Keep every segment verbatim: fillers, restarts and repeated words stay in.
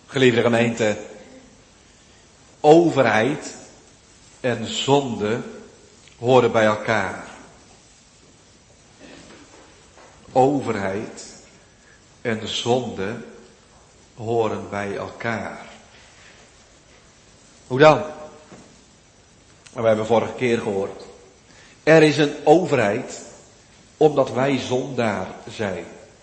Geliefde gemeente, overheid en zonde horen bij elkaar. Overheid en zonde horen bij elkaar. Hoe dan? We hebben vorige keer gehoord. Er is een overheid omdat wij zondaar zijn.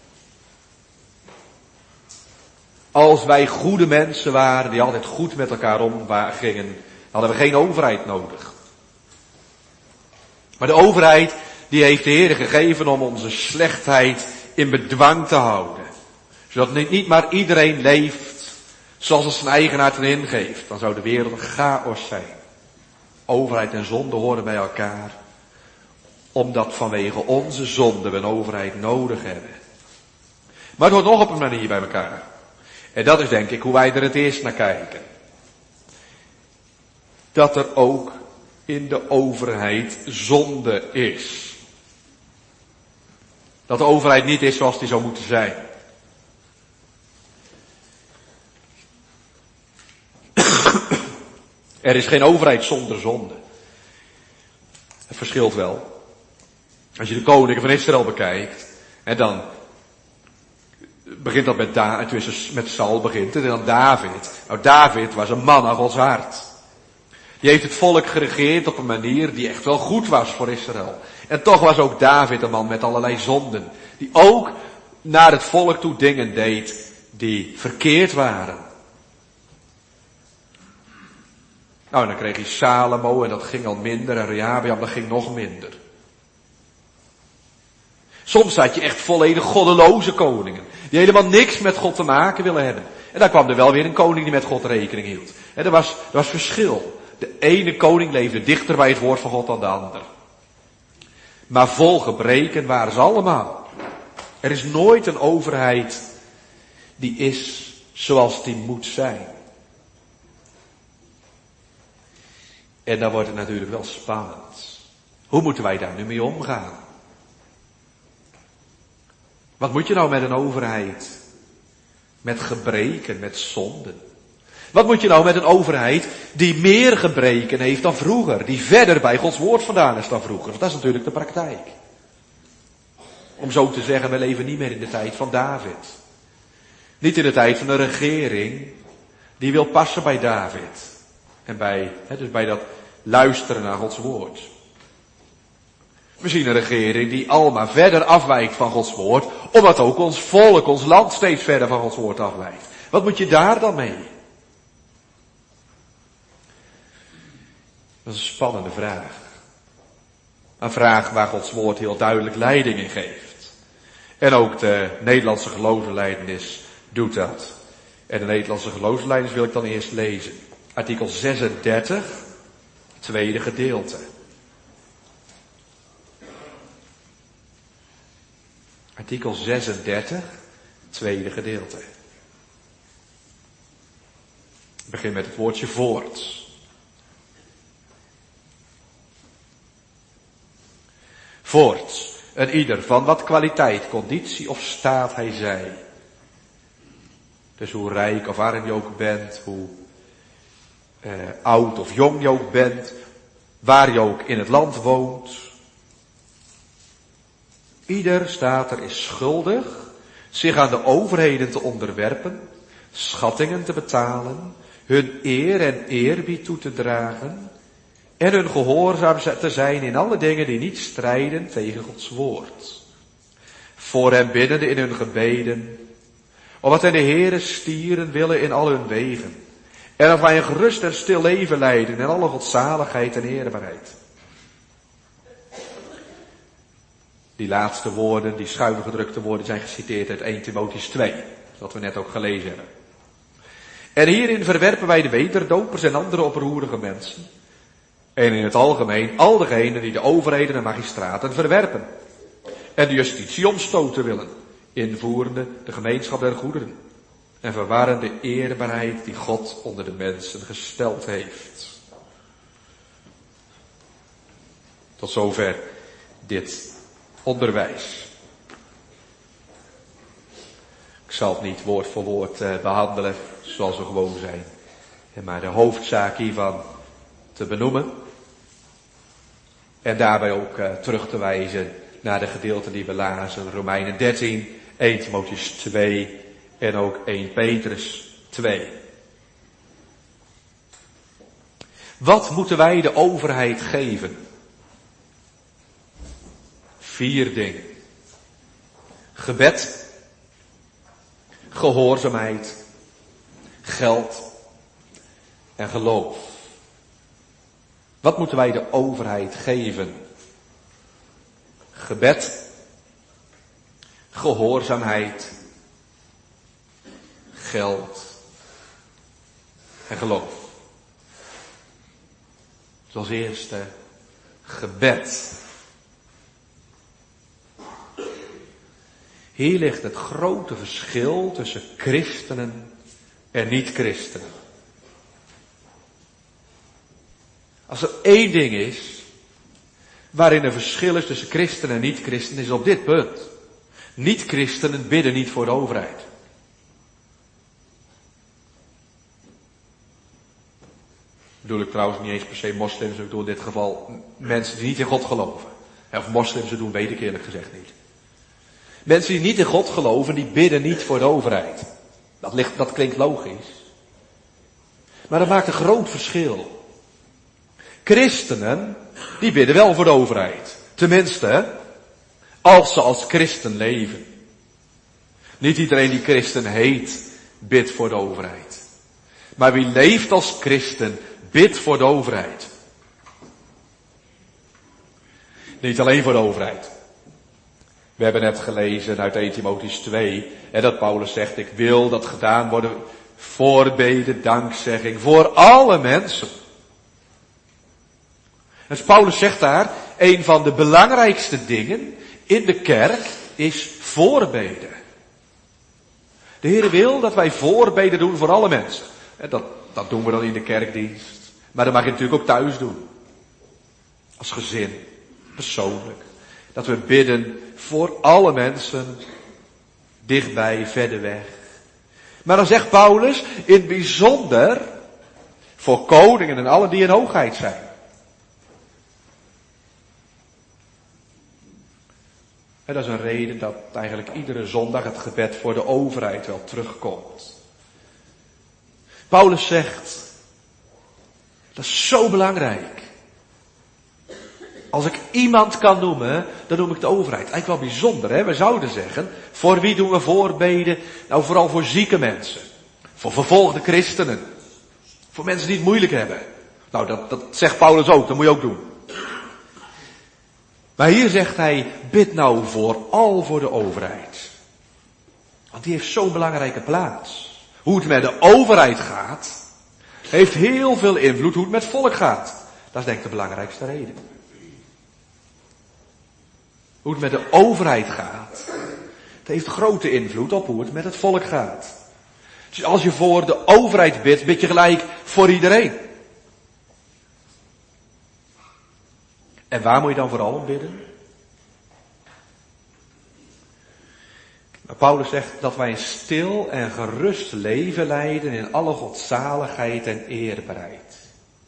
Als wij goede mensen waren die altijd goed met elkaar omgingen, hadden we geen overheid nodig. Maar de overheid die heeft de Heer gegeven om onze slechtheid in bedwang te houden. Zodat niet maar iedereen leeft zoals het zijn eigen hart erin geeft. Dan zou de wereld een chaos zijn. Overheid en zonde horen bij elkaar. Omdat vanwege onze zonde we een overheid nodig hebben. Maar het hoort nog op een manier bij elkaar. En dat is denk ik hoe wij er het eerst naar kijken. Dat er ook in de overheid zonde is. Dat de overheid niet is zoals die zou moeten zijn. Er is geen overheid zonder zonde. Het verschilt wel. Als je de koningen van Israël bekijkt, en dan begint dat met, da- met Saul begint het en dan David. Nou, David was een man naar Gods hart. Die heeft het volk geregeerd op een manier die echt wel goed was voor Israël. En toch was ook David een man met allerlei zonden. Die ook naar het volk toe dingen deed die verkeerd waren. Nou, en dan kreeg hij Salomo en dat ging al minder. En Rehabeam, dat ging nog minder. Soms had je echt volledig goddeloze koningen. Die helemaal niks met God te maken willen hebben. En dan kwam er wel weer een koning die met God rekening hield. En er was, er was verschil. De ene koning leefde dichter bij het woord van God dan de ander. Maar vol gebreken waren ze allemaal. Er is nooit een overheid die is zoals die moet zijn. En dan wordt het natuurlijk wel spannend. Hoe moeten wij daar nu mee omgaan? Wat moet je nou met een overheid? Met gebreken, met zonden. Wat moet je nou met een overheid die meer gebreken heeft dan vroeger? Die verder bij Gods woord vandaan is dan vroeger. Want dat is natuurlijk de praktijk. Om zo te zeggen, we leven niet meer in de tijd van David. Niet in de tijd van een regering die wil passen bij David. En bij, hè, dus bij dat luisteren naar Gods woord. We zien een regering die allemaal verder afwijkt van Gods woord, omdat ook ons volk, ons land steeds verder van Gods woord afwijkt. Wat moet je daar dan mee? Dat is een spannende vraag. Een vraag waar Gods woord heel duidelijk leiding in geeft. En ook de Nederlandse geloofsbelijdenis doet dat. En de Nederlandse geloofsbelijdenis wil ik dan eerst lezen. Artikel zesendertig, tweede gedeelte. Artikel zesendertig, tweede gedeelte. Ik begin met het woordje voort. Voort, een ieder van wat kwaliteit, conditie of staat hij zij. Dus hoe rijk of arm je ook bent, hoe eh, oud of jong je ook bent, waar je ook in het land woont. Ieder, staat er, is schuldig zich aan de overheden te onderwerpen, schattingen te betalen, hun eer en eerbied toe te dragen en hun gehoorzaam te zijn in alle dingen die niet strijden tegen Gods woord. Voor hen biddende in hun gebeden, opdat hen de Heere stieren willen in al hun wegen, en of wij een gerust en stil leven leiden in alle godzaligheid en eerbaarheid. Die laatste woorden, die schuin gedrukte woorden, zijn geciteerd uit eerste Timotheüs twee, wat we net ook gelezen hebben. En hierin verwerpen wij de weterdopers en andere oproerige mensen. En in het algemeen al degenen die de overheden en magistraten verwerpen. En de justitie omstoten willen, invoerende de gemeenschap der goederen. En verwarren de eerbaarheid die God onder de mensen gesteld heeft. Tot zover dit onderwijs. Ik zal het niet woord voor woord uh, behandelen. zoals we gewoon zijn. En maar de hoofdzaak hiervan te benoemen. En daarbij ook uh, terug te wijzen naar de gedeelten die we lazen. Romeinen dertien, eerste Timotheüs twee en ook eerste Petrus twee. Wat moeten wij de overheid geven? Vier dingen. Gebed, gehoorzaamheid, geld en geloof. Wat moeten wij de overheid geven? Gebed, gehoorzaamheid, geld en geloof. Dus als eerste gebed. Hier ligt het grote verschil tussen christenen en niet-christenen. Als er één ding is waarin een verschil is tussen christenen en niet-christenen, is op dit punt. Niet-christenen bidden niet voor de overheid. Bedoel ik trouwens niet eens per se moslims, ik bedoel in dit geval mensen die niet in God geloven. Of moslims doen, weet ik eerlijk gezegd niet. Mensen die niet in God geloven, die bidden niet voor de overheid. Dat, ligt, dat klinkt logisch. Maar dat maakt een groot verschil. Christenen, die bidden wel voor de overheid. Tenminste, als ze als christen leven. Niet iedereen die christen heet, bidt voor de overheid. Maar wie leeft als christen, bidt voor de overheid. Niet alleen voor de overheid. We hebben net gelezen uit eerste Timotheüs twee, en dat Paulus zegt, ik wil dat gedaan worden, voorbeden, dankzegging, voor alle mensen. Dus Paulus zegt daar, een van de belangrijkste dingen in de kerk is voorbeden. De Heer wil dat wij voorbeden doen voor alle mensen. En dat, dat doen we dan in de kerkdienst. Maar dat mag je natuurlijk ook thuis doen. Als gezin, persoonlijk. Dat we bidden voor alle mensen, dichtbij, verder weg. Maar dan zegt Paulus, in het bijzonder voor koningen en allen die in hoogheid zijn. En dat is een reden dat eigenlijk iedere zondag het gebed voor de overheid wel terugkomt. Paulus zegt, dat is zo belangrijk. Als ik iemand kan noemen, dan noem ik de overheid. Eigenlijk wel bijzonder, hè? We zouden zeggen, voor wie doen we voorbeden? Nou, vooral voor zieke mensen. Voor vervolgde christenen. Voor mensen die het moeilijk hebben. Nou, dat, dat zegt Paulus ook, dat moet je ook doen. Maar hier zegt hij, bid nou vooral voor de overheid. Want die heeft zo'n belangrijke plaats. Hoe het met de overheid gaat, heeft heel veel invloed hoe het met het volk gaat. Dat is denk ik de belangrijkste reden. Hoe het met de overheid gaat, het heeft grote invloed op hoe het met het volk gaat. Dus als je voor de overheid bidt, bid je gelijk voor iedereen. En waar moet je dan vooral om bidden? Paulus zegt dat wij een stil en gerust leven leiden in alle godzaligheid en eerbaarheid.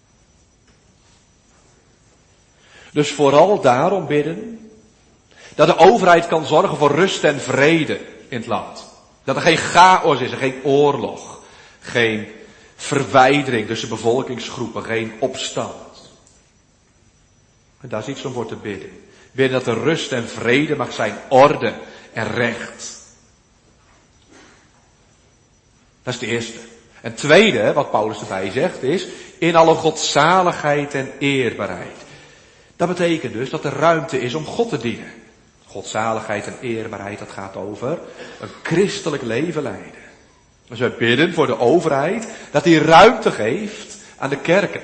Dus vooral daarom bidden dat de overheid kan zorgen voor rust en vrede in het land. Dat er geen chaos is, er geen oorlog, geen verwijdering tussen bevolkingsgroepen, geen opstand. En daar is iets om voor te bidden. Bidden dat er rust en vrede mag zijn, orde en recht. Dat is het eerste. En het tweede, wat Paulus erbij zegt, is in alle godzaligheid en eerbaarheid. Dat betekent dus dat er ruimte is om God te dienen. Godzaligheid en eerbaarheid, dat gaat over een christelijk leven leiden. Dus wij bidden voor de overheid dat die ruimte geeft aan de kerken.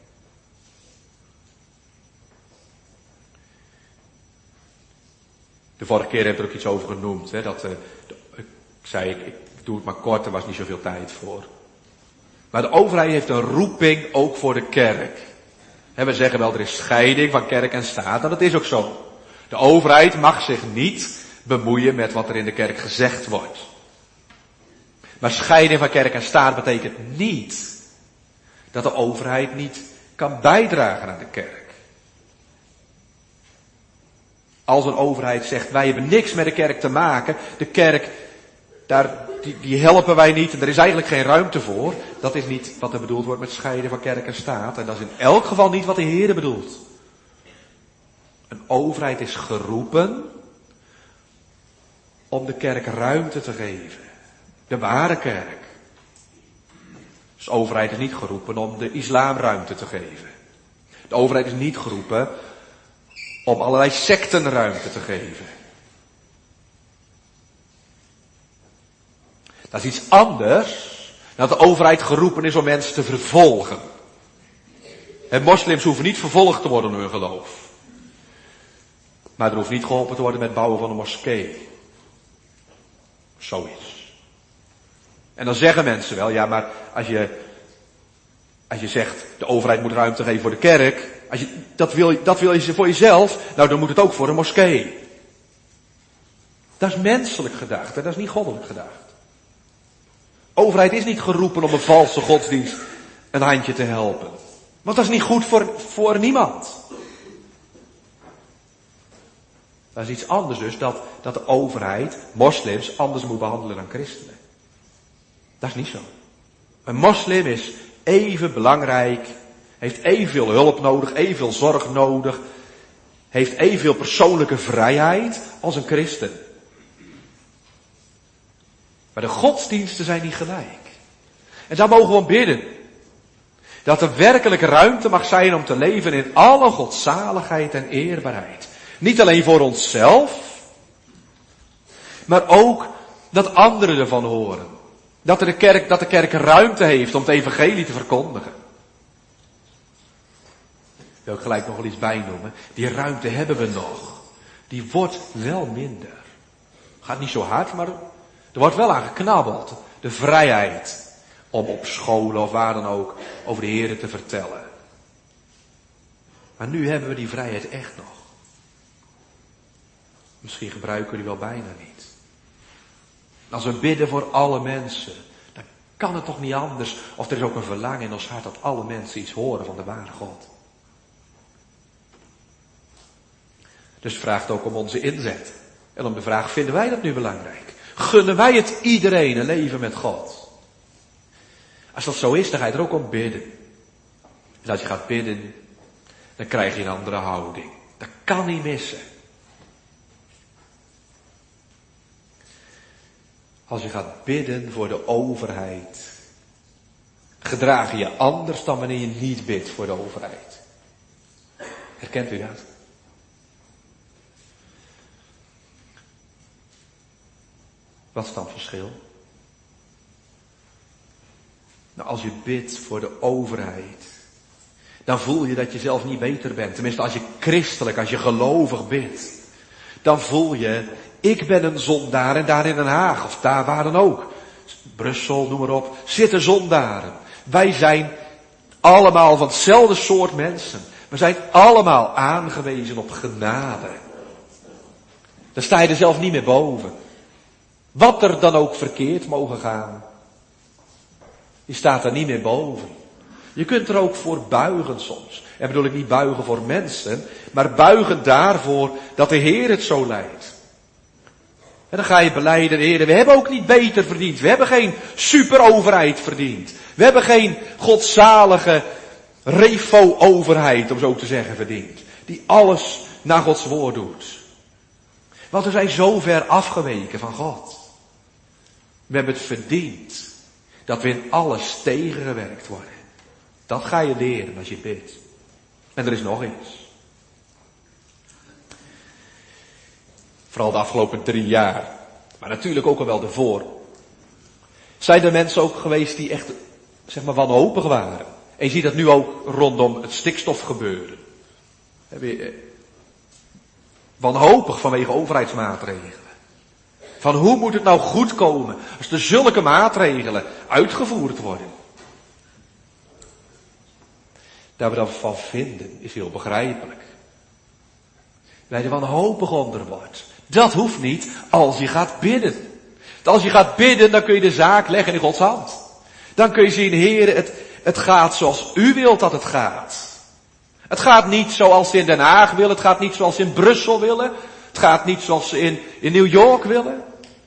De vorige keer heb ik er ook iets over genoemd. Hè, dat, uh, de, ik zei, ik, ik doe het maar kort, er was niet zoveel tijd voor. Maar de overheid heeft een roeping ook voor de kerk. He, we zeggen wel, er is scheiding van kerk en staat. En dat is ook zo. De overheid mag zich niet bemoeien met wat er in de kerk gezegd wordt. Maar scheiding van kerk en staat betekent niet dat de overheid niet kan bijdragen aan de kerk. Als een overheid zegt, wij hebben niks met de kerk te maken, de kerk, daar, die, die helpen wij niet en er is eigenlijk geen ruimte voor. Dat is niet wat er bedoeld wordt met scheiden van kerk en staat. En dat is in elk geval niet wat de Heer bedoelt. Een overheid is geroepen om de kerk ruimte te geven. De ware kerk. Dus de overheid is niet geroepen om de islam ruimte te geven. De overheid is niet geroepen om allerlei secten ruimte te geven. Dat is iets anders dan dat de overheid geroepen is om mensen te vervolgen. En moslims hoeven niet vervolgd te worden door hun geloof. Maar er hoeft niet geholpen te worden met het bouwen van een moskee. Zoiets. En dan zeggen mensen wel, ja maar als je, als je zegt de overheid moet ruimte geven voor de kerk, als je, dat, wil, dat wil je voor jezelf, nou dan moet het ook voor een moskee. Dat is menselijk gedacht, dat is niet goddelijk gedacht. Overheid is niet geroepen om een valse godsdienst een handje te helpen. Want dat is niet goed voor, voor niemand. Dat is iets anders dus, dat, dat de overheid moslims anders moet behandelen dan christenen. Dat is niet zo. Een moslim is even belangrijk, heeft evenveel hulp nodig, evenveel zorg nodig, heeft evenveel persoonlijke vrijheid als een christen. Maar de godsdiensten zijn niet gelijk. En daar mogen we om bidden. Dat er werkelijk ruimte mag zijn om te leven in alle godzaligheid en eerbaarheid. Niet alleen voor onszelf, maar ook dat anderen ervan horen. Dat de kerk, dat de kerk ruimte heeft om het evangelie te verkondigen. Ik wil ook gelijk nog wel iets bijnoemen. Die ruimte hebben we nog. Die wordt wel minder. Gaat niet zo hard, maar er wordt wel aan geknabbeld. De vrijheid om op scholen of waar dan ook over de Heer te vertellen. Maar nu hebben we die vrijheid echt nog. Misschien gebruiken we die wel bijna niet. Als we bidden voor alle mensen, dan kan het toch niet anders. Of er is ook een verlangen in ons hart dat alle mensen iets horen van de ware God. Dus het vraagt ook om onze inzet. En om de vraag, vinden wij dat nu belangrijk? Gunnen wij het iedereen een leven met God? Als dat zo is, dan ga je er ook om bidden. En als je gaat bidden, dan krijg je een andere houding. Dat kan niet missen. Als je gaat bidden voor de overheid, gedraag je je anders dan wanneer je niet bidt voor de overheid. Herkent u dat? Wat is dan het verschil? Nou, als je bidt voor de overheid, dan voel je dat je zelf niet beter bent. Tenminste, als je christelijk, als je gelovig bidt, dan voel je, ik ben een zondaar en daar in Den Haag, of daar waar dan ook, Brussel, noem maar op, zitten zondaren. Wij zijn allemaal van hetzelfde soort mensen. We zijn allemaal aangewezen op genade. Daar sta je er zelf niet meer boven. Wat er dan ook verkeerd mogen gaan. Je staat er niet meer boven. Je kunt er ook voor buigen soms. En bedoel ik niet buigen voor mensen, maar buigen daarvoor dat de Heer het zo leidt. En dan ga je belijden, Heer, we hebben ook niet beter verdiend. We hebben geen superoverheid verdiend. We hebben geen godzalige refo-overheid, om zo te zeggen, verdiend. Die alles naar Gods woord doet. Want we zijn zo ver afgeweken van God. We hebben het verdiend dat we in alles tegengewerkt worden. Dat ga je leren als je bidt. En er is nog iets. Vooral de afgelopen drie jaar. Maar natuurlijk ook al wel ervoor. Zijn er mensen ook geweest die echt, zeg maar, wanhopig waren. En je ziet dat nu ook rondom het stikstofgebeuren. Wanhopig vanwege overheidsmaatregelen. Van hoe moet het nou goed komen als er zulke maatregelen uitgevoerd worden. Daar we dan van vinden is heel begrijpelijk. Wij er wanhopig onder wordt. Dat hoeft niet als je gaat bidden. Als je gaat bidden, dan kun je de zaak leggen in Gods hand. Dan kun je zien, Heer, het, het gaat zoals u wilt dat het gaat. Het gaat niet zoals ze in Den Haag willen, het gaat niet zoals ze in Brussel willen. Het gaat niet zoals ze in, in New York willen.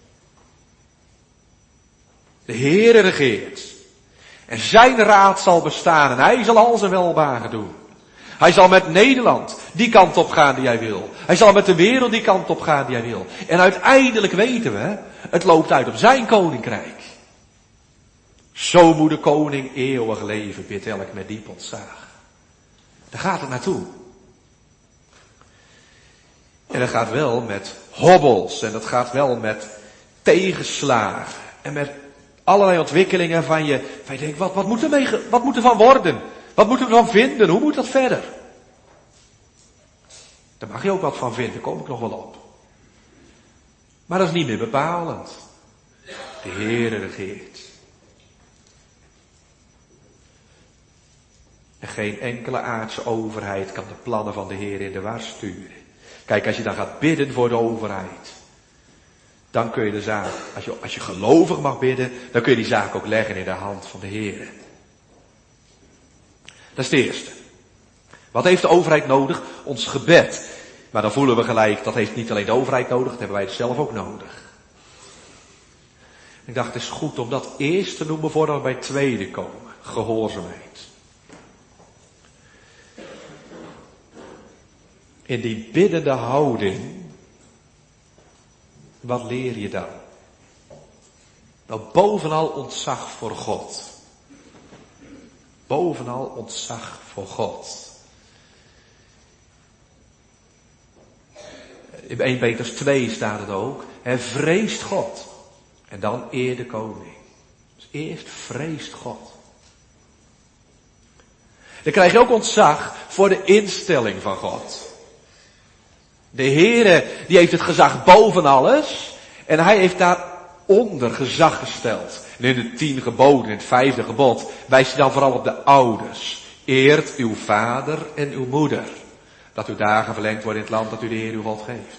De Heere regeert. En zijn raad zal bestaan en hij zal al zijn welbehagen doen. Hij zal met Nederland die kant op gaan die hij wil. Hij zal met de wereld die kant op gaan die hij wil. En uiteindelijk weten we, het loopt uit op zijn koninkrijk. Zo moet de koning eeuwig leven, bidt elk met diep ontzag. Daar gaat het naartoe. En dat gaat wel met hobbels en dat gaat wel met tegenslagen en met allerlei ontwikkelingen van je, van je denkt, wat, wat moet er mee, wat moet er van worden? Wat moeten we ervan vinden? Hoe moet dat verder? Daar mag je ook wat van vinden, daar kom ik nog wel op. Maar dat is niet meer bepalend. De Heere regeert. En geen enkele aardse overheid kan de plannen van de Heer in de war sturen. Kijk, als je dan gaat bidden voor de overheid, dan kun je de zaak, als je, als je gelovig mag bidden, dan kun je die zaak ook leggen in de hand van de Heer. Dat is het eerste. Wat heeft de overheid nodig? Ons gebed. Maar dan voelen we gelijk, dat heeft niet alleen de overheid nodig, dat hebben wij zelf ook nodig. Ik dacht, het is goed om dat eerst te noemen voordat we bij het tweede komen. Gehoorzaamheid. In die biddende houding, wat leer je dan? Nou, bovenal ontzag voor God. Bovenal ontzag voor God. In Eerste Petrus twee staat het ook. Hij vreest God. En dan eer de koning. Dus eerst vreest God. Dan krijg je ook ontzag voor de instelling van God. De Heere, die heeft het gezag boven alles. En hij heeft daaronder gezag gesteld. En in de tien geboden, in het vijfde gebod, wijst hij dan vooral op de ouders. Eert uw vader en uw moeder. Dat uw dagen verlengd worden in het land dat u de Heer uw God geeft.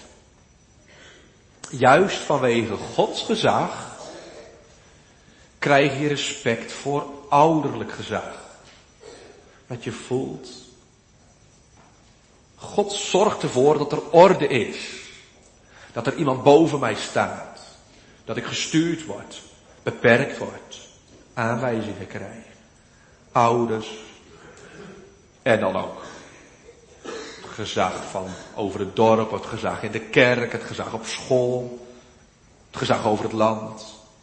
Juist vanwege Gods gezag krijg je respect voor ouderlijk gezag. Dat je voelt, God zorgt ervoor dat er orde is. Dat er iemand boven mij staat. Dat ik gestuurd word, beperkt word, aanwijzingen krijg. Ouders. En dan ook het gezag van over het dorp, het gezag in de kerk, het gezag op school, het gezag over het land.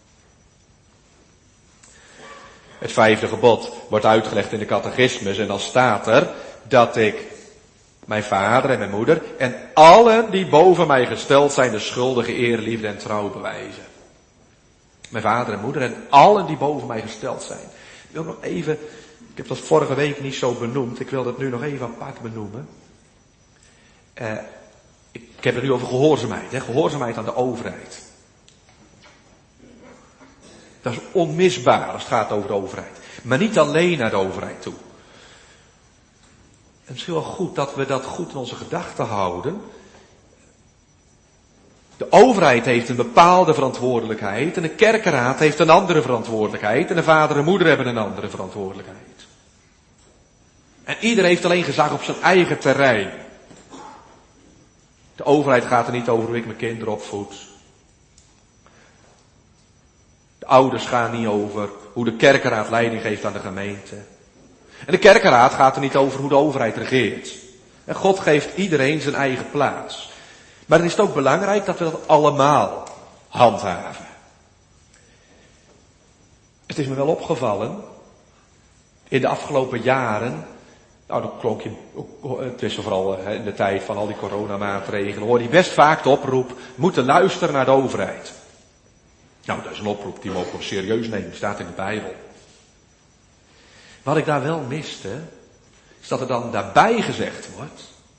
Het vijfde gebod wordt uitgelegd in de catechismus en dan staat er dat ik mijn vader en mijn moeder en allen die boven mij gesteld zijn de schuldige eer, liefde en trouw bewijzen. Mijn vader en moeder en allen die boven mij gesteld zijn. Ik wil nog even, ik heb dat vorige week niet zo benoemd, ik wil dat nu nog even apart benoemen. Uh, ik, ik heb het nu over gehoorzaamheid, hè, gehoorzaamheid aan de overheid. Dat is onmisbaar als het gaat over de overheid. Maar niet alleen naar de overheid toe. Het is misschien wel goed dat we dat goed in onze gedachten houden. De overheid heeft een bepaalde verantwoordelijkheid en de kerkenraad heeft een andere verantwoordelijkheid en de vader en moeder hebben een andere verantwoordelijkheid. En ieder heeft alleen gezag op zijn eigen terrein. De overheid gaat er niet over hoe ik mijn kinderen opvoed. De ouders gaan niet over hoe de kerkenraad leiding geeft aan de gemeente. En de kerkenraad gaat er niet over hoe de overheid regeert. En God geeft iedereen zijn eigen plaats. Maar dan is het ook belangrijk dat we dat allemaal handhaven. Het is me wel opgevallen, in de afgelopen jaren, nou dat klonk je, het is vooral in de tijd van al die coronamaatregelen, hoor je best vaak de oproep, moeten luisteren naar de overheid. Nou, dat is een oproep die we ook serieus nemen, staat in de Bijbel. Wat ik daar wel miste, is dat er dan daarbij gezegd wordt,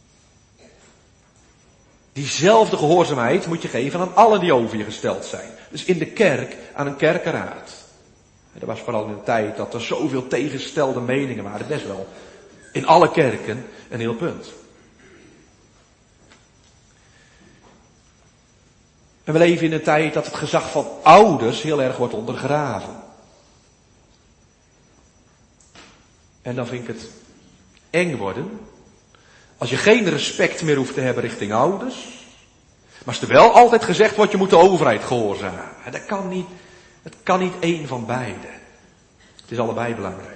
diezelfde gehoorzaamheid moet je geven aan allen die over je gesteld zijn. Dus in de kerk aan een kerkenraad. En dat was vooral in de tijd dat er zoveel tegengestelde meningen waren, best wel in alle kerken, een heel punt. Een En we leven in een tijd dat het gezag van ouders heel erg wordt ondergraven. En dan vind ik het eng worden. Als je geen respect meer hoeft te hebben richting ouders. Maar als er wel altijd gezegd wordt, je moet de overheid gehoorzamen. Dat kan niet, het kan niet één van beide. Het is allebei belangrijk.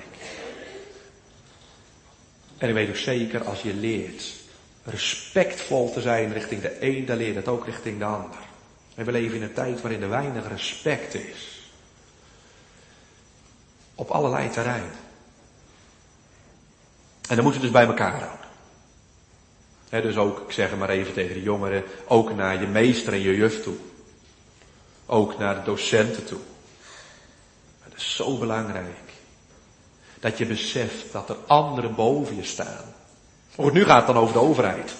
En ik weet ook zeker, als je leert respectvol te zijn richting de een, dan leer je dat ook richting de ander. En we leven in een tijd waarin er weinig respect is. Op allerlei terreinen. En dan moeten we dus bij elkaar houden. He, dus ook, ik zeg het maar even tegen de jongeren, ook naar je meester en je juf toe. Ook naar de docenten toe. Het is zo belangrijk. Dat je beseft dat er anderen boven je staan. Goed, nu gaat het dan over de overheid.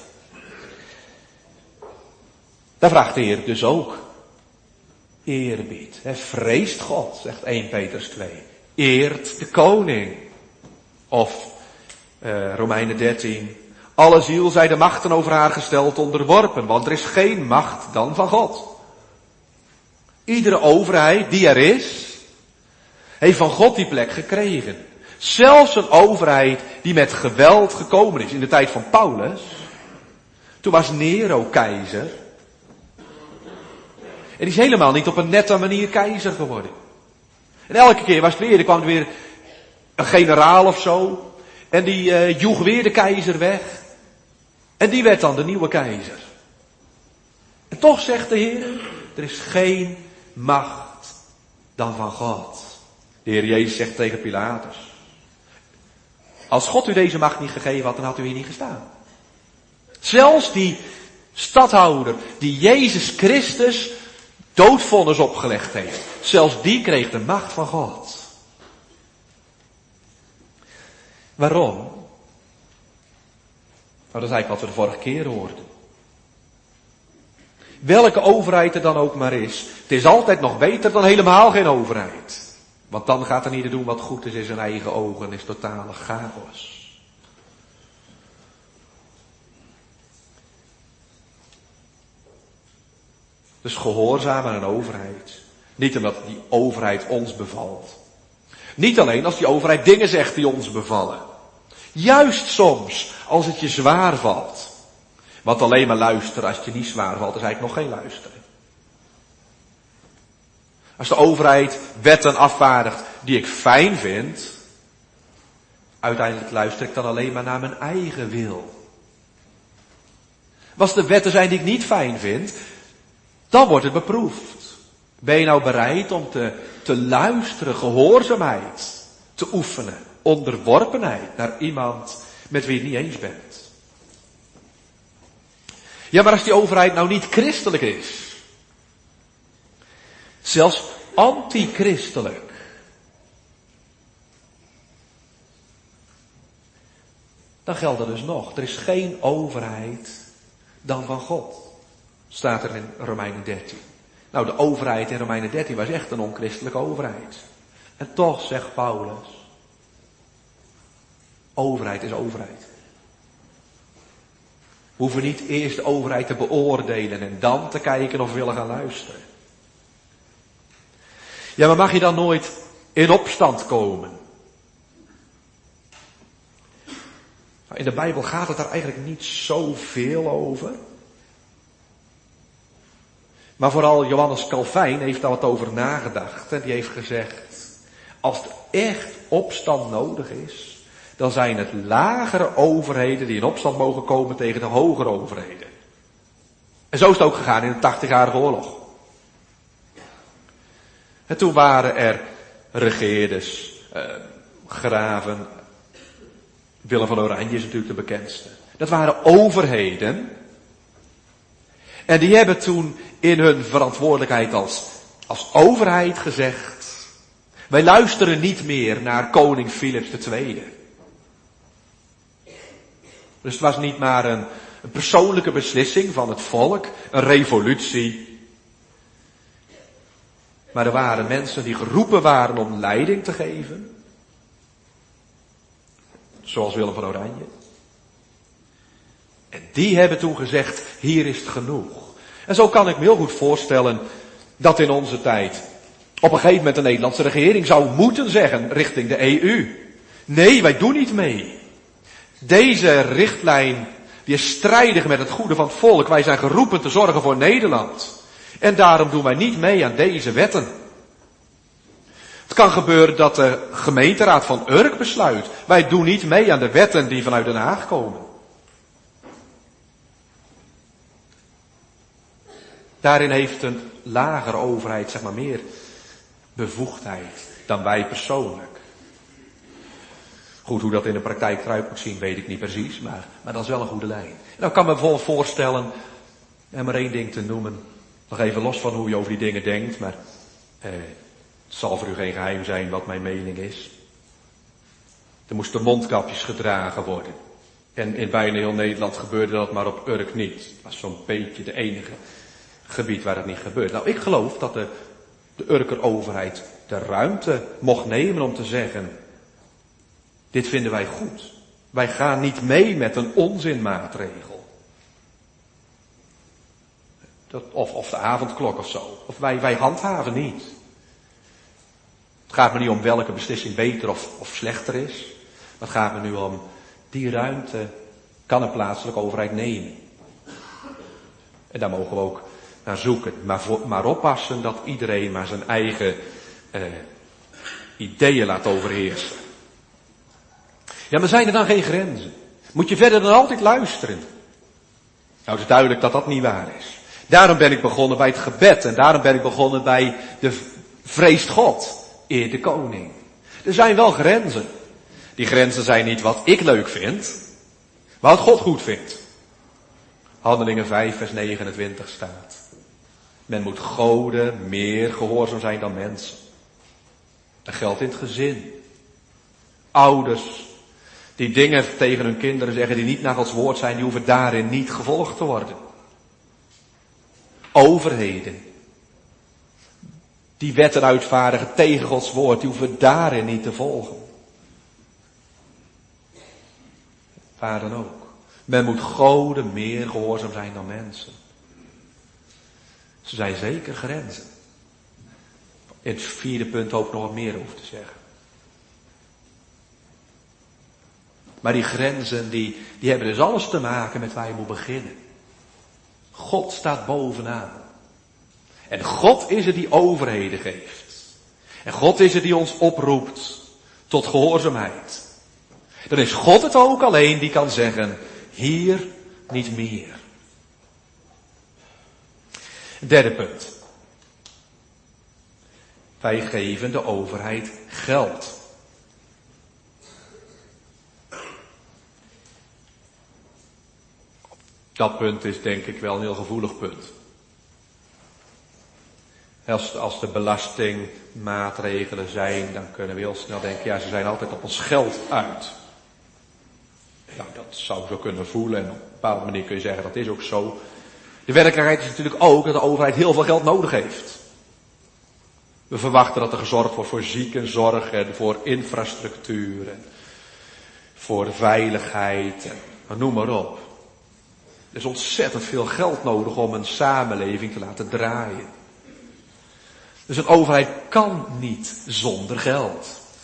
Daar vraagt de Heer dus ook. Eerbied. He, vreest God, zegt eerste Petrus twee. Eert de koning. Of uh, Romeinen dertien. Alle ziel zij de machten over haar gesteld onderworpen, want er is geen macht dan van God. Iedere overheid die er is, heeft van God die plek gekregen. Zelfs een overheid die met geweld gekomen is in de tijd van Paulus. Toen was Nero keizer. En die is helemaal niet op een nette manier keizer geworden. En elke keer was het weer, er kwam weer een generaal of zo. En die uh, joeg weer de keizer weg. En die werd dan de nieuwe keizer. En toch zegt de Heer, er is geen macht dan van God. De Heer Jezus zegt tegen Pilatus. Als God u deze macht niet gegeven had, dan had u hier niet gestaan. Zelfs die stadhouder die Jezus Christus doodvonnis opgelegd heeft. Zelfs die kreeg de macht van God. Waarom? Nou, dat is eigenlijk wat we de vorige keer hoorden. Welke overheid er dan ook maar is. Het is altijd nog beter dan helemaal geen overheid. Want dan gaat er niet doen wat goed is in zijn eigen ogen. Is totale chaos. Dus gehoorzaam aan een overheid. Niet omdat die overheid ons bevalt. Niet alleen als die overheid dingen zegt die ons bevallen. Juist soms als het je zwaar valt. Want alleen maar luisteren als het je niet zwaar valt is eigenlijk nog geen luisteren. Als de overheid wetten afvaardigt die ik fijn vind. Uiteindelijk luister ik dan alleen maar naar mijn eigen wil. Als de wetten zijn die ik niet fijn vind. Dan wordt het beproefd. Ben je nou bereid om te, te luisteren, gehoorzaamheid te oefenen, onderworpenheid naar iemand met wie je het niet eens bent? Ja, maar als die overheid nou niet christelijk is, zelfs antichristelijk, dan geldt er dus nog, er is geen overheid dan van God. Staat er in Romeinen dertien. Nou, de overheid in Romeinen dertien was echt een onchristelijke overheid. En toch zegt Paulus, overheid is overheid. We hoeven niet eerst de overheid te beoordelen en dan te kijken of we willen gaan luisteren. Ja, maar mag je dan nooit in opstand komen? Nou, in de Bijbel gaat het daar eigenlijk niet zoveel over. Maar vooral Johannes Calvijn heeft daar wat over nagedacht. En die heeft gezegd, als er echt opstand nodig is, dan zijn het lagere overheden die in opstand mogen komen tegen de hogere overheden. En zo is het ook gegaan in de tachtigjarige oorlog. En toen waren er regeerders, eh, graven, Willem van Oranje is natuurlijk de bekendste. Dat waren overheden. En die hebben toen in hun verantwoordelijkheid als, als overheid gezegd, wij luisteren niet meer naar koning Philips de Tweede. Dus het was niet maar een, een persoonlijke beslissing van het volk, een revolutie. Maar er waren mensen die geroepen waren om leiding te geven. Zoals Willem van Oranje. En die hebben toen gezegd, hier is het genoeg. En zo kan ik me heel goed voorstellen dat in onze tijd op een gegeven moment de Nederlandse regering zou moeten zeggen richting de E U. Nee, wij doen niet mee. Deze richtlijn die is strijdig met het goede van het volk. Wij zijn geroepen te zorgen voor Nederland. En daarom doen wij niet mee aan deze wetten. Het kan gebeuren dat de gemeenteraad van Urk besluit. Wij doen niet mee aan de wetten die vanuit Den Haag komen. Daarin heeft een lagere overheid, zeg maar, meer bevoegdheid dan wij persoonlijk. Goed, hoe dat in de praktijk eruit moet zien, weet ik niet precies, maar, maar dat is wel een goede lijn. Nou, ik kan me bijvoorbeeld voorstellen, en maar één ding te noemen, nog even los van hoe je over die dingen denkt, maar eh, het zal voor u geen geheim zijn wat mijn mening is. Er moesten mondkapjes gedragen worden. En in bijna heel Nederland gebeurde dat, maar op Urk niet. Het was zo'n beetje de enige gebied waar het niet gebeurt. Nou, ik geloof dat de, de Urker overheid de ruimte mocht nemen om te zeggen, dit vinden wij goed. Wij gaan niet mee met een onzinmaatregel. Dat, of, of de avondklok of zo. Of wij, wij handhaven niet. Het gaat me niet om welke beslissing beter of, of slechter is. Maar het gaat me nu om, die ruimte kan een plaatselijke overheid nemen. En daar mogen we ook naar zoeken. Maar, voor, maar oppassen dat iedereen maar zijn eigen eh, ideeën laat overheersen. Ja, maar zijn er dan geen grenzen? Moet je verder dan altijd luisteren? Nou, het is duidelijk dat dat niet waar is. Daarom ben ik begonnen bij het gebed. En daarom ben ik begonnen bij de vreest God, eer de koning. Er zijn wel grenzen. Die grenzen zijn niet wat ik leuk vind, maar wat God goed vindt. Handelingen vijf vers negenentwintig staat. Men moet goden meer gehoorzaam zijn dan mensen. Dat geldt in het gezin. Ouders die dingen tegen hun kinderen zeggen die niet naar Gods woord zijn, die hoeven daarin niet gevolgd te worden. Overheden die wetten uitvaardigen tegen Gods woord, die hoeven daarin niet te volgen. Waar dan ook. Men moet goden meer gehoorzaam zijn dan mensen. Ze zijn zeker grenzen. In het vierde punt hoop ik nog wat meer over te zeggen. Maar die grenzen, die, die hebben dus alles te maken met waar je moet beginnen. God staat bovenaan. En God is het die overheden geeft. En God is het die ons oproept tot gehoorzaamheid. Dan is God het ook alleen die kan zeggen, hier niet meer. Derde punt. Wij geven de overheid geld. Dat punt is denk ik wel een heel gevoelig punt. Als, als de belastingmaatregelen zijn, dan kunnen we heel snel denken, ja, ze zijn altijd op ons geld uit. Nou, dat zou zo kunnen voelen en op een bepaalde manier kun je zeggen, dat is ook zo. De werkelijkheid is natuurlijk ook dat de overheid heel veel geld nodig heeft. We verwachten dat er gezorgd wordt voor ziekenzorg en voor infrastructuur en voor veiligheid en noem maar op. Er is ontzettend veel geld nodig om een samenleving te laten draaien. Dus een overheid kan niet zonder geld.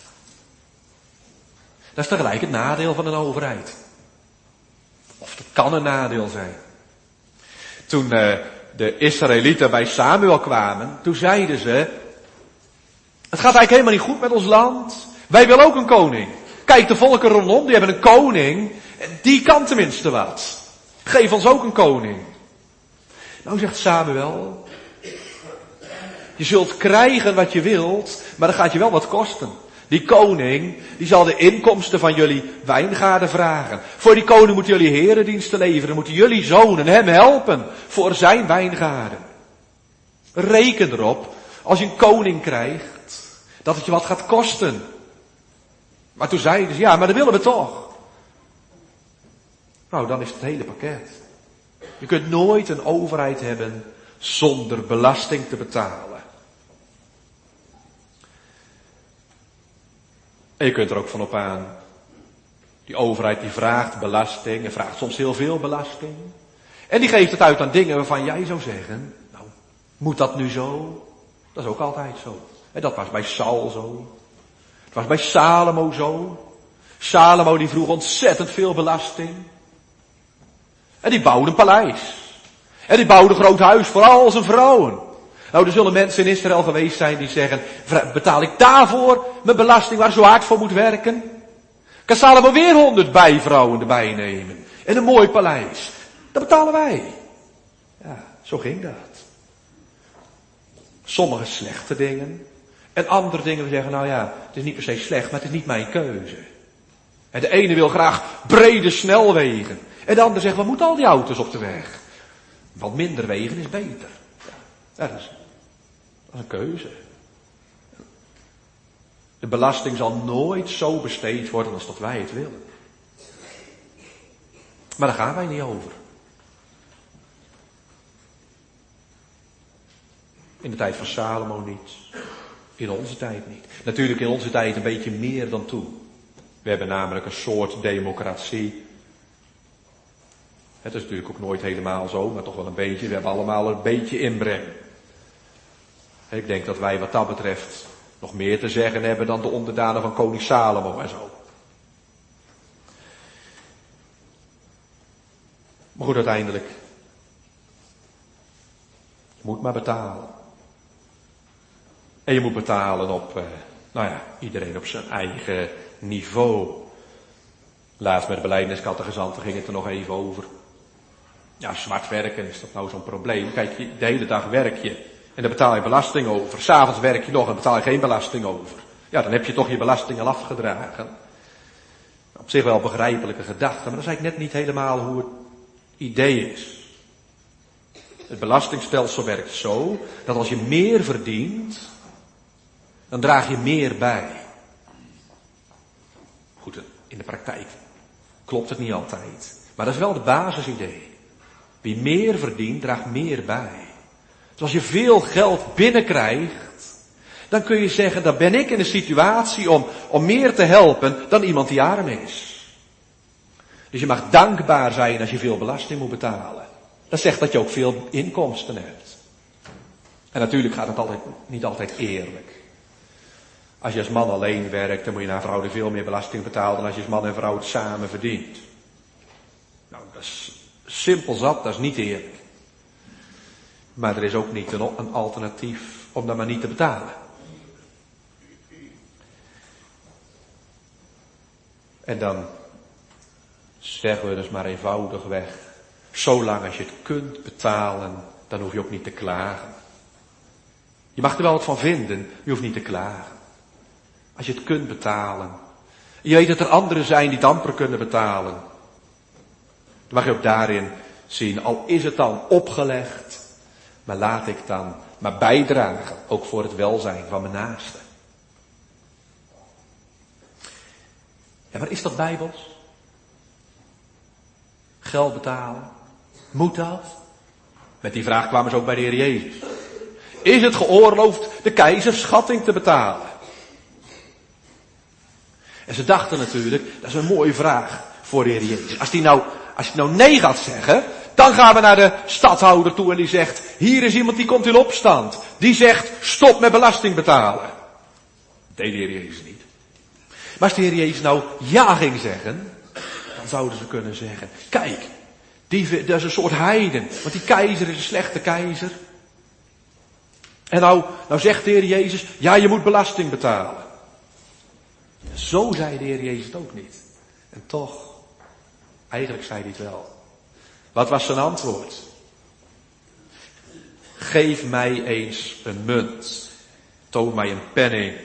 Dat is tegelijk het nadeel van een overheid. Of dat kan een nadeel zijn. Toen uh, de Israëlieten bij Samuel kwamen, toen zeiden ze, het gaat eigenlijk helemaal niet goed met ons land. Wij willen ook een koning. Kijk, de volken rondom, die hebben een koning. Die kan tenminste wat. Geef ons ook een koning. Nou zegt Samuel, je zult krijgen wat je wilt, maar dat gaat je wel wat kosten. Die koning, die zal de inkomsten van jullie wijngaarden vragen. Voor die koning moeten jullie herendiensten leveren. Moeten jullie zonen hem helpen voor zijn wijngaarden. Reken erop, als je een koning krijgt, dat het je wat gaat kosten. Maar toen zeiden ze, ja, maar dat willen we toch. Nou, dan is het hele pakket. Je kunt nooit een overheid hebben zonder belasting te betalen. En je kunt er ook van op aan. Die overheid die vraagt belasting en vraagt soms heel veel belasting. En die geeft het uit aan dingen waarvan jij zou zeggen, nou, moet dat nu zo? Dat is ook altijd zo. En dat was bij Saul zo. Het was bij Salomo zo. Salomo die vroeg ontzettend veel belasting. En die bouwde een paleis. En die bouwde een groot huis voor al zijn vrouwen. Nou, er zullen mensen in Israël geweest zijn die zeggen, betaal ik daarvoor mijn belasting waar ik zo hard voor moet werken? Kan Salomo weer honderd bijvrouwen erbij nemen? En een mooi paleis. Dat betalen wij. Ja, zo ging dat. Sommige slechte dingen. En andere dingen we zeggen, nou ja, het is niet per se slecht, maar het is niet mijn keuze. En de ene wil graag brede snelwegen. En de ander zegt, wat moeten al die auto's op de weg? Want minder wegen is beter. Ja, dat is, dat is een keuze. De belasting zal nooit zo besteed worden als dat wij het willen. Maar daar gaan wij niet over. In de tijd van Salomo niet. In onze tijd niet. Natuurlijk in onze tijd een beetje meer dan toen. We hebben namelijk een soort democratie. Het is natuurlijk ook nooit helemaal zo, maar toch wel een beetje. We hebben allemaal een beetje inbreng. Ik denk dat wij wat dat betreft nog meer te zeggen hebben dan de onderdanen van koning Salomo en zo. Maar goed, uiteindelijk. Je moet maar betalen. En je moet betalen op, eh, nou ja, iedereen op zijn eigen niveau. Laatst met de belijdeniscatechisanten ging het er nog even over. Ja, zwart werken, is dat nou zo'n probleem? Kijk, de hele dag werk je en daar betaal je belasting over. 'S Avonds werk je nog en betaal je geen belasting over. Ja, dan heb je toch je belasting al afgedragen. Op zich wel een begrijpelijke gedachte, maar dat is eigenlijk net niet helemaal hoe het idee is. Het belastingstelsel werkt zo, dat als je meer verdient, dan draag je meer bij. Goed, in de praktijk klopt het niet altijd. Maar dat is wel het basisidee. Wie meer verdient, draagt meer bij. Dus als je veel geld binnenkrijgt, dan kun je zeggen, dan ben ik in de situatie om, om meer te helpen dan iemand die arm is. Dus je mag dankbaar zijn als je veel belasting moet betalen. Dat zegt dat je ook veel inkomsten hebt. En natuurlijk gaat het altijd, niet altijd eerlijk. Als je als man alleen werkt, dan moet je naar vrouw er veel meer belasting betalen dan als je als man en vrouw het samen verdient. Nou, dat is simpel zat, dat is niet eerlijk. Maar er is ook niet een, een alternatief om dat maar niet te betalen. En dan zeggen we dus maar eenvoudig weg, zolang als je het kunt betalen, dan hoef je ook niet te klagen. Je mag er wel wat van vinden, je hoeft niet te klagen. Als je het kunt betalen. Je weet dat er anderen zijn die het amper kunnen betalen. Dan mag je ook daarin zien, al is het dan opgelegd, maar laat ik dan maar bijdragen, ook voor het welzijn van mijn naaste. Ja, maar is dat bijbels? Geld betalen? Moet dat? Met die vraag kwamen ze ook bij de Heer Jezus. Is het geoorloofd de keizerschatting te betalen? En ze dachten natuurlijk, dat is een mooie vraag voor de Heer Jezus. Als die nou, als hij nou nee gaat zeggen, dan gaan we naar de stadhouder toe en die zegt, hier is iemand die komt in opstand. Die zegt, stop met belasting betalen. Dat deed de Heer Jezus niet. Maar als de Heer Jezus nou ja ging zeggen, dan zouden ze kunnen zeggen, kijk, die, dat is een soort heiden, want die keizer is een slechte keizer. En nou, nou zegt de Heer Jezus, ja, je moet belasting betalen. Zo zei de Heer Jezus het ook niet. En toch, eigenlijk zei hij het wel. Wat was zijn antwoord? Geef mij eens een munt. Toon mij een penning.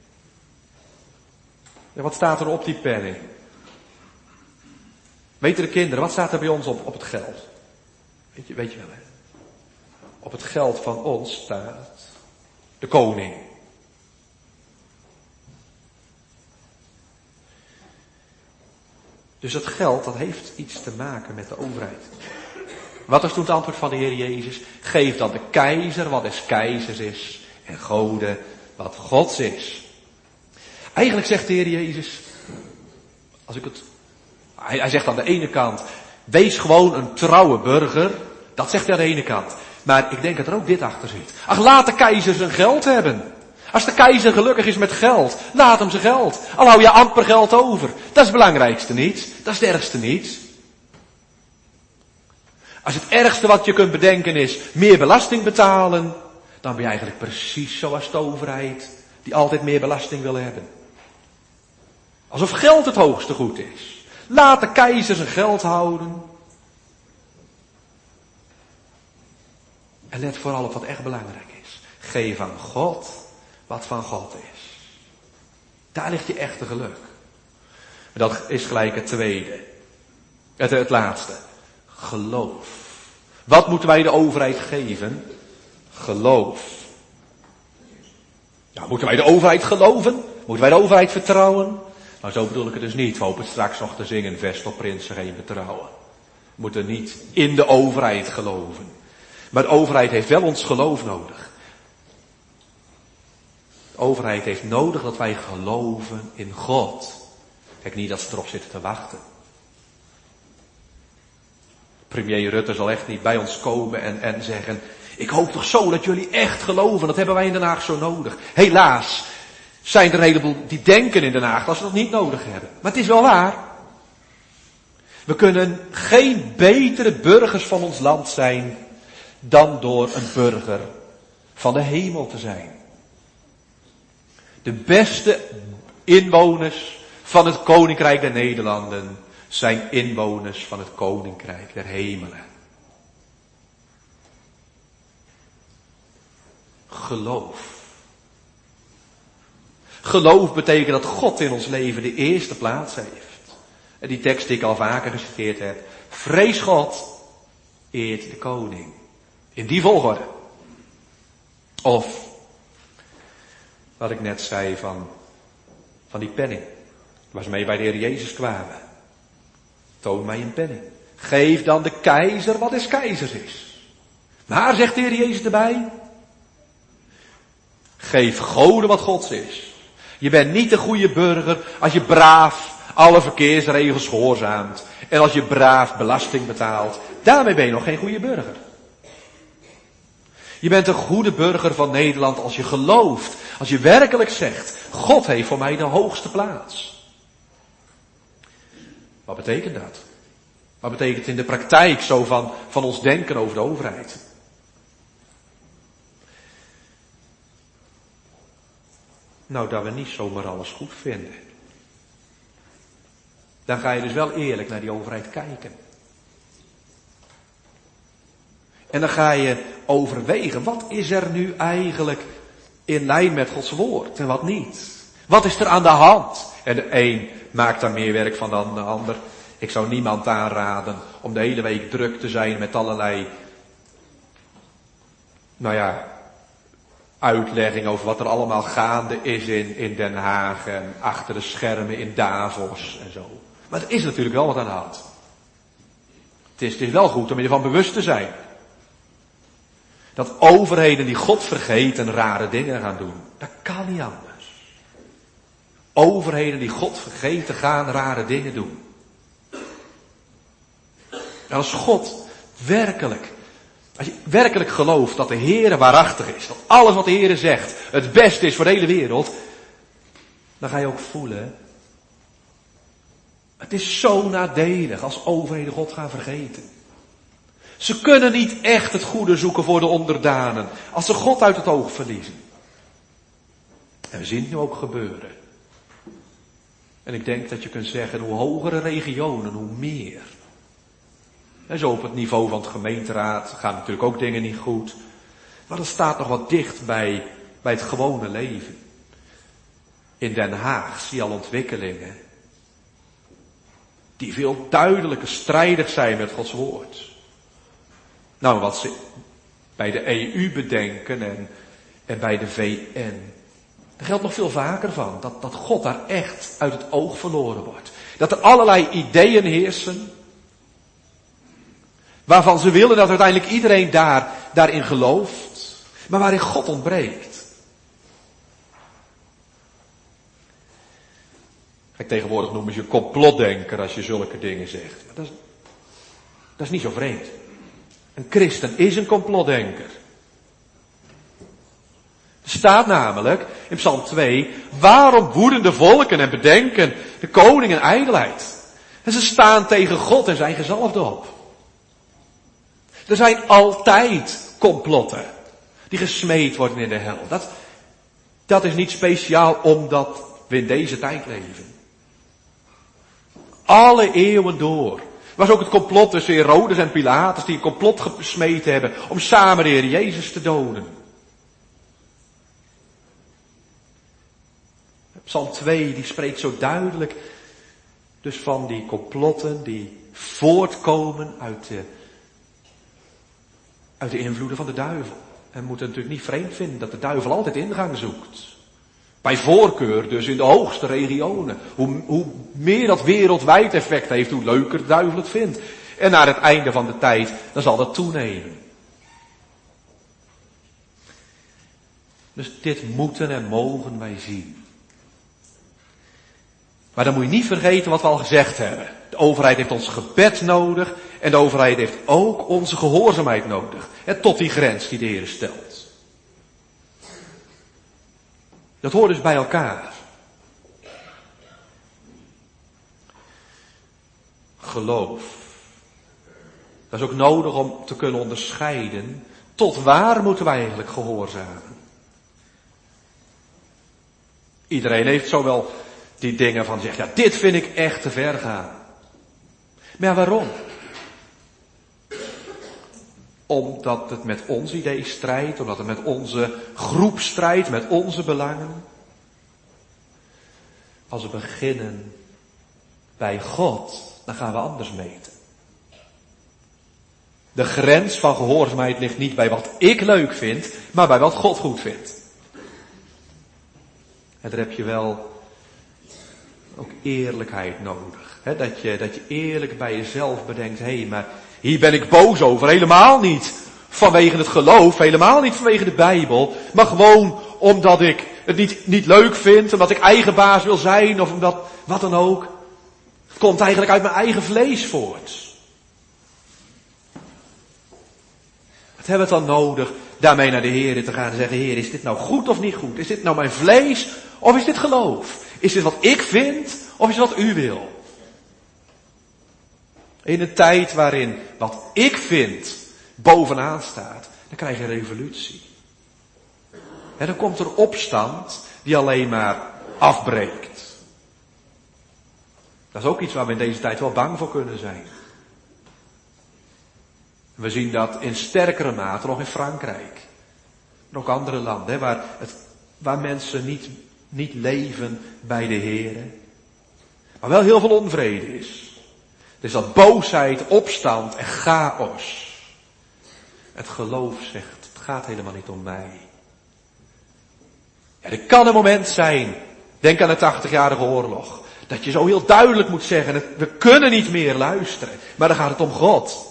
Ja, wat staat er op die penning? Weten de kinderen, wat staat er bij ons op, op het geld? Weet je, weet je wel, hè? Op het geld van ons staat de koning. Dus dat geld, dat heeft iets te maken met de overheid. Wat was toen het antwoord van de Heer Jezus? Geef dan de keizer wat des keizers is en Gode wat Gods is. Eigenlijk zegt de Heer Jezus, als ik het, hij, hij zegt aan de ene kant, Wees gewoon een trouwe burger. Dat zegt hij aan de ene kant. Maar ik denk dat er ook dit achter zit. Ach, laat de keizer zijn geld hebben. Als de keizer gelukkig is met geld, laat hem zijn geld. Al hou je amper geld over. Dat is het belangrijkste niet. Dat is het ergste niet. Als het ergste wat je kunt bedenken is meer belasting betalen, dan ben je eigenlijk precies zoals de overheid die altijd meer belasting wil hebben. Alsof geld het hoogste goed is. Laat de keizer zijn geld houden. En let vooral op wat echt belangrijk is. Geef aan God wat van God is. Daar ligt je echte geluk. Dat is gelijk het tweede. Het, het laatste. Geloof. Wat moeten wij de overheid geven? Geloof. Nou, moeten wij de overheid geloven? Moeten wij de overheid vertrouwen? Nou, zo bedoel ik het dus niet. We hopen straks nog te zingen, vest op prinsen geen vertrouwen. We moeten niet in de overheid geloven. Maar de overheid heeft wel ons geloof nodig. De overheid heeft nodig dat wij geloven in God. Kijk, niet dat ze erop zitten te wachten. Premier Rutte zal echt niet bij ons komen en, en zeggen, ik hoop toch zo dat jullie echt geloven, dat hebben wij in Den Haag zo nodig. Helaas zijn er een heleboel die denken in Den Haag dat ze dat niet nodig hebben. Maar het is wel waar. We kunnen geen betere burgers van ons land zijn dan door een burger van de hemel te zijn. De beste inwoners van het Koninkrijk der Nederlanden zijn inwoners van het Koninkrijk der Hemelen. Geloof. Geloof betekent dat God in ons leven de eerste plaats heeft. En die tekst die ik al vaker geciteerd heb. Vrees God, eert de koning. In die volgorde. Of, wat ik net zei van, van die penning. Waar ze mee bij de Heer Jezus kwamen. Toon mij een penning. Geef dan de keizer wat des keizers is. Maar, zegt de Heer Jezus erbij. Geef goden wat Gods is. Je bent niet een goede burger als je braaf alle verkeersregels gehoorzaamt. En als je braaf belasting betaalt. Daarmee ben je nog geen goede burger. Je bent een goede burger van Nederland als je gelooft. Als je werkelijk zegt, God heeft voor mij de hoogste plaats. Wat betekent dat? Wat betekent het in de praktijk zo van, van ons denken over de overheid? Nou, dat we niet zomaar alles goed vinden. Dan ga je dus wel eerlijk naar die overheid kijken. En dan ga je overwegen, wat is er nu eigenlijk in lijn met Gods woord en wat niet? Wat is er aan de hand? En de een maakt daar meer werk van dan de ander. Ik zou niemand aanraden om de hele week druk te zijn met allerlei, nou ja, uitlegging over wat er allemaal gaande is in, in Den Haag en achter de schermen in Davos en zo. Maar er is natuurlijk wel wat aan de hand. Het is, het is wel goed om je ervan bewust te zijn. Dat overheden die God vergeten rare dingen gaan doen. Dat kan niet anders. Overheden die God vergeten gaan rare dingen doen. En als God werkelijk, als je werkelijk gelooft dat de Heere waarachtig is, dat alles wat de Heere zegt het beste is voor de hele wereld, dan ga je ook voelen, het is zo nadelig als overheden God gaan vergeten. Ze kunnen niet echt het goede zoeken voor de onderdanen, als ze God uit het oog verliezen. En we zien het nu ook gebeuren. En ik denk dat je kunt zeggen, hoe hogere regionen, hoe meer. En zo op het niveau van het gemeenteraad gaan natuurlijk ook dingen niet goed. Maar dat staat nog wat dicht bij, bij het gewone leven. In Den Haag zie je al ontwikkelingen die veel duidelijker strijdig zijn met Gods woord. Nou, wat ze bij de E U bedenken en, en bij de V N. Er geldt nog veel vaker van, dat, dat God daar echt uit het oog verloren wordt. Dat er allerlei ideeën heersen, waarvan ze willen dat uiteindelijk iedereen daar, daarin gelooft, maar waarin God ontbreekt. Kijk, tegenwoordig noemen ze je complotdenker als je zulke dingen zegt. Maar dat is, Dat is niet zo vreemd. Een christen is een complotdenker. Er staat namelijk in Psalm twee, waarom woeden de volken en bedenken de koningen ijdelheid? En ze staan tegen God en zijn gezalfde op. Er zijn altijd complotten die gesmeed worden in de hel. Dat, dat is niet speciaal omdat we in deze tijd leven. Alle eeuwen door was ook het complot tussen Herodes en Pilatus die een complot gesmeed hebben om samen de Heer Jezus te doden. Psalm twee die spreekt zo duidelijk dus van die complotten die voortkomen uit de, uit de invloeden van de duivel. En we moeten natuurlijk niet vreemd vinden dat de duivel altijd ingang zoekt. Bij voorkeur dus in de hoogste regionen. Hoe, hoe meer dat wereldwijd effect heeft, hoe leuker de duivel het vindt. En naar het einde van de tijd, dan zal dat toenemen. Dus dit moeten en mogen wij zien. Maar dan moet je niet vergeten wat we al gezegd hebben. De overheid heeft ons gebed nodig. En de overheid heeft ook onze gehoorzaamheid nodig. En tot die grens die de Heer stelt. Dat hoort dus bij elkaar. Geloof. Dat is ook nodig om te kunnen onderscheiden. Tot waar moeten wij eigenlijk gehoorzamen? Iedereen heeft zo wel die dingen van zegt, ja, dit vind ik echt te ver gaan. Maar ja, waarom? Omdat het met ons idee strijdt, omdat het met onze groep strijdt, met onze belangen. Als we beginnen bij God, dan gaan we anders meten. De grens van gehoorzaamheid ligt niet bij wat ik leuk vind, maar bij wat God goed vindt. En daar heb je wel ook eerlijkheid nodig. Hè? Dat je, dat je eerlijk bij jezelf bedenkt, hé, hey, maar hier ben ik boos over. Helemaal niet vanwege het geloof, helemaal niet vanwege de Bijbel, maar gewoon omdat ik het niet, niet leuk vind, omdat ik eigen baas wil zijn, of omdat, wat dan ook. Het komt eigenlijk uit mijn eigen vlees voort. Wat hebben we het dan nodig daarmee naar de Heer te gaan en zeggen, Heer, is dit nou goed of niet goed? Is dit nou mijn vlees of is dit geloof? Is dit wat ik vind of is het wat u wil? In een tijd waarin wat ik vind bovenaan staat, dan krijg je een revolutie. En dan komt er opstand die alleen maar afbreekt. Dat is ook iets waar we in deze tijd wel bang voor kunnen zijn. We zien dat in sterkere mate nog in Frankrijk. En ook andere landen, hè, waar, het, waar mensen niet, niet leven bij de Heer. Maar wel heel veel onvrede is. Dus dat boosheid, opstand en chaos. Het geloof zegt, het gaat helemaal niet om mij. Ja, er kan een moment zijn, denk aan de tachtigjarige oorlog, dat je zo heel duidelijk moet zeggen, we kunnen niet meer luisteren, maar dan gaat het om God.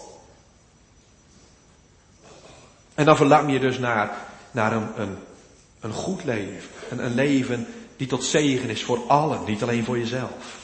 En dan verlang je dus naar, naar een, een, een goed leven, een, een leven die tot zegen is voor allen, niet alleen voor jezelf.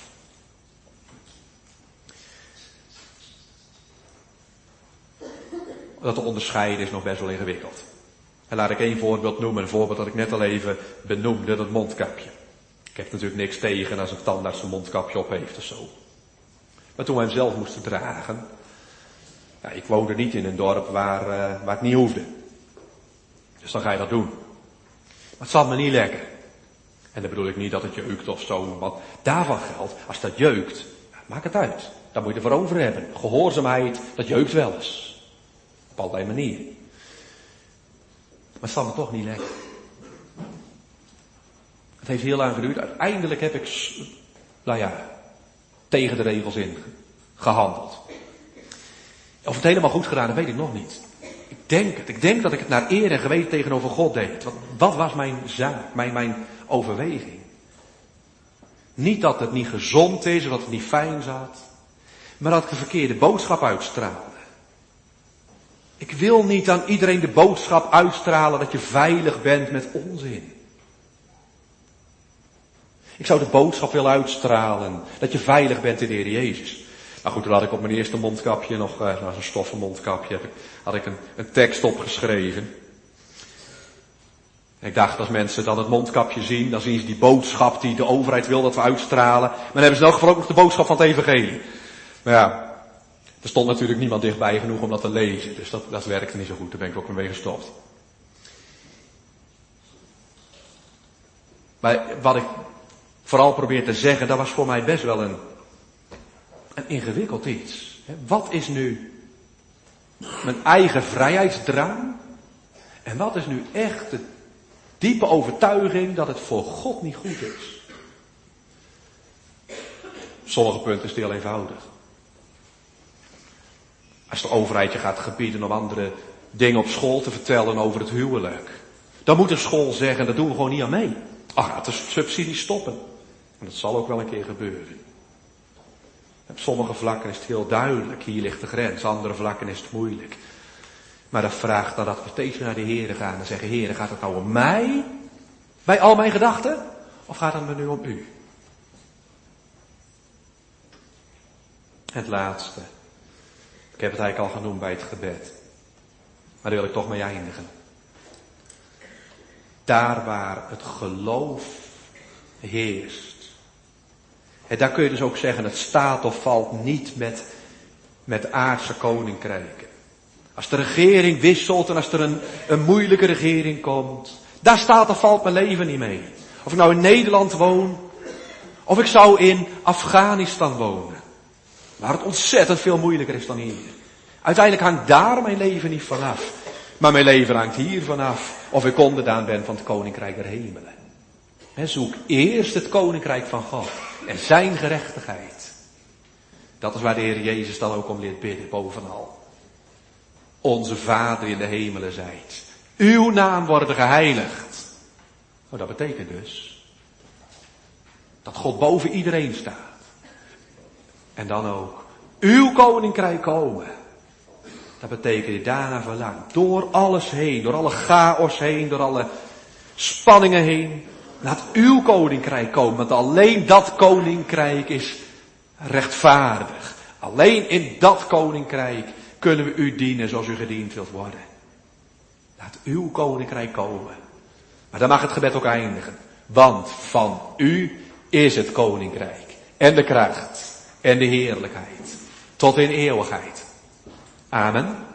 Dat te onderscheiden is nog best wel ingewikkeld. En laat ik één voorbeeld noemen. Een voorbeeld dat ik net al even benoemde. Dat mondkapje. Ik heb natuurlijk niks tegen als een tandarts een mondkapje op heeft of zo. Maar toen wij hem zelf moesten dragen. Ja, ik woonde niet in een dorp waar, uh, waar het niet hoefde. Dus dan ga je dat doen. Maar het zat me niet lekker. En dan bedoel ik niet dat het jeukt of zo. Want daarvan geldt, als dat jeukt, maak het uit. Daar moet je ervoor over hebben. Gehoorzaamheid, dat jeukt wel eens. Op allerlei manieren. Maar het zat me toch niet lekker. Het heeft heel lang geduurd. Uiteindelijk heb ik, nou ja, tegen de regels in gehandeld. Of het helemaal goed gedaan, dat weet ik nog niet. Ik denk het. Ik denk dat ik het naar eer en geweten tegenover God deed. Wat, wat was mijn zaak, mijn, mijn overweging? Niet dat het niet gezond is, of dat het niet fijn zat. Maar dat ik een verkeerde boodschap uitstraalde. Ik wil niet aan iedereen de boodschap uitstralen dat je veilig bent met onzin. Ik zou de boodschap willen uitstralen dat je veilig bent in de Heer Jezus. Nou goed, toen had ik op mijn eerste mondkapje nog, uh, nou zo'n stoffen mondkapje, heb ik, had ik een, een tekst opgeschreven. En ik dacht, als mensen dan het mondkapje zien, dan zien ze die boodschap die de overheid wil dat we uitstralen. Maar dan hebben ze in elk geval ook nog de boodschap van het evangelie. Maar ja, er stond natuurlijk niemand dichtbij genoeg om dat te lezen. Dus dat, dat werkte niet zo goed, daar ben ik ook mee gestopt. Maar wat ik vooral probeer te zeggen, dat was voor mij best wel een, een ingewikkeld iets. Wat is nu mijn eigen vrijheidsdrang? En wat is nu echt de diepe overtuiging dat het voor God niet goed is? Op sommige punten is het heel eenvoudig. Als de overheid je gaat gebieden om andere dingen op school te vertellen over het huwelijk, dan moet de school zeggen, dat doen we gewoon niet aan mee. Ach, gaat de subsidie stoppen. En dat zal ook wel een keer gebeuren. Op sommige vlakken is het heel duidelijk, hier ligt de grens. Andere vlakken is het moeilijk. Maar dat vraagt dan dat we steeds naar de Heere gaan en zeggen, Heere, gaat het nou om mij? Bij al mijn gedachten? Of gaat het me nu om u? Het laatste. Ik heb het eigenlijk al genoemd bij het gebed. Maar daar wil ik toch mee eindigen. Daar waar het geloof heerst. En daar kun je dus ook zeggen, het staat of valt niet met, met aardse koninkrijken. Als de regering wisselt en als er een, een moeilijke regering komt, daar staat of valt mijn leven niet mee. Of ik nou in Nederland woon, of ik zou in Afghanistan wonen. Waar het ontzettend veel moeilijker is dan hier. Uiteindelijk hangt daar mijn leven niet vanaf. Maar mijn leven hangt hier vanaf of ik onderdaan ben van het koninkrijk der hemelen. He, zoek eerst het koninkrijk van God en zijn gerechtigheid. Dat is waar de Heer Jezus dan ook om leert bidden, bovenal. Onze Vader in de hemelen zijt. Uw naam worden geheiligd. Oh, dat betekent dus dat God boven iedereen staat. En dan ook uw koninkrijk komen. Dat betekent dat daarna verlangt. Door alles heen, door alle chaos heen, door alle spanningen heen. Laat uw koninkrijk komen, want alleen dat koninkrijk is rechtvaardig. Alleen in dat koninkrijk kunnen we u dienen zoals u gediend wilt worden. Laat uw koninkrijk komen. Maar dan mag het gebed ook eindigen. Want van u is het koninkrijk en de kracht en de heerlijkheid tot in eeuwigheid. Amen.